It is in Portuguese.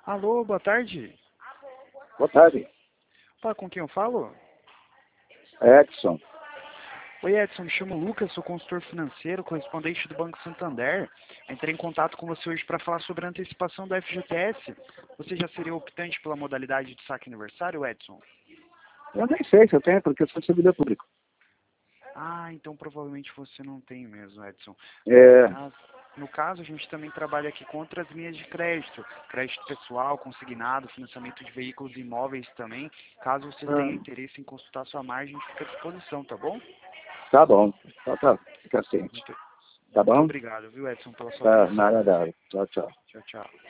Alô, boa tarde. Boa tarde. Opa, com quem eu falo? Edson. Oi, Edson, me chamo Lucas, sou consultor financeiro, correspondente do Banco Santander. Entrei em contato com você hoje para falar sobre a antecipação do FGTS. Você já seria optante pela modalidade de saque aniversário, Edson? Eu nem sei se eu tenho, porque eu sou servidor público. Ah, então provavelmente você não tem mesmo, Edson. É, No caso, a gente também trabalha aqui com outras linhas de crédito. Crédito pessoal, consignado, financiamento de veículos e imóveis também. Caso você tenha interesse em consultar sua margem, fica à disposição, tá bom? tá bom. Tá, fica ciente. Muito, Tá muito bom? obrigado, viu, Edson, pela sua Tá, atenção. nada. Tchau, tchau. Tchau, tchau.